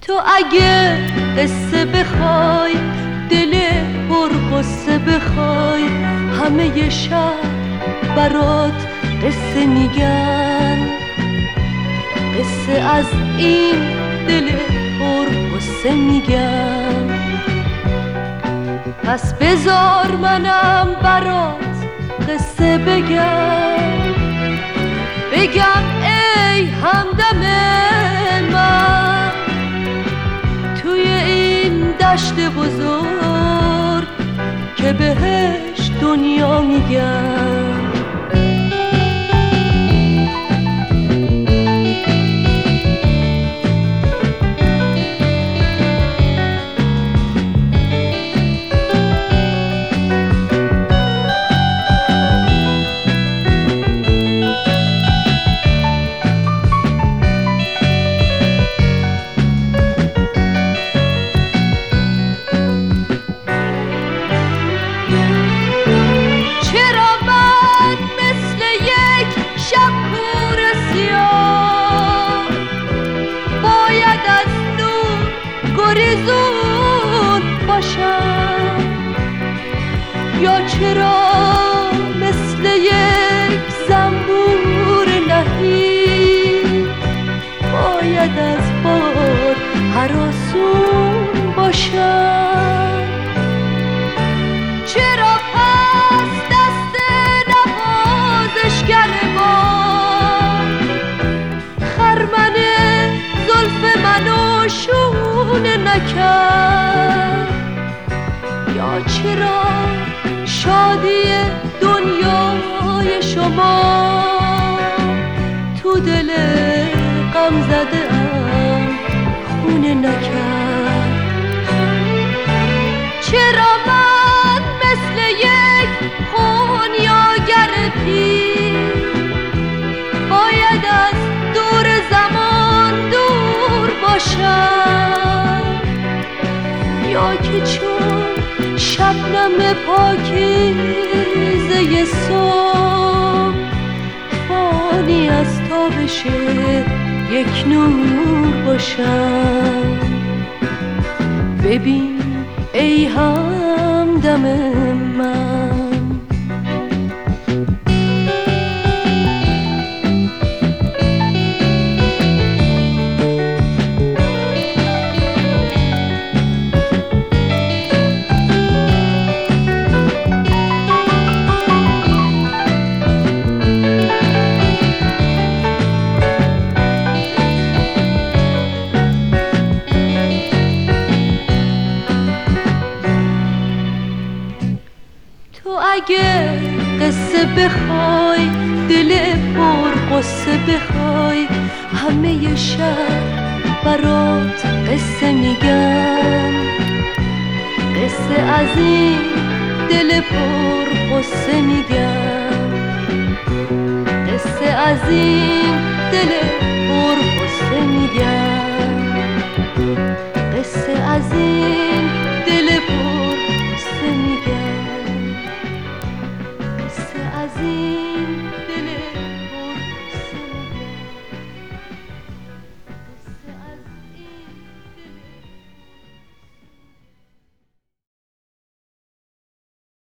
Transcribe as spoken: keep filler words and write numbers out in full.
تو اگه قصه بخوای، دل پر قصه بخوای، همه ی شب برات قصه میگن. قصه از این دل پر قصه میگن. پس بذار منم برات قصه بگم، بگم ای همدم من، توی این دشت بزرگ که بهش دنیا میگن. یا چرا مثل یک زنبور نهی باید از باد هراسون باشم؟ چرا پس دست نوازشگر باد خرمن زلف منو شونه نکرد؟ یا چرا شادی دنیای شما تو دل غم زده ام خونه نکرد؟ چرا من مثل یک خونیاگر پیر باید از دور زمان دور باشم؟ یا که چون شبنم پاکیزه صبح فانی از تابش یک نور باشم؟ ببین ای همدم من، اگه قصه بخوای، دل پر قصه بخوای، همه ی شب برات قصه میگن. قصه از این دل پر قصه میگن. قصه از این دل پر قصه میگن.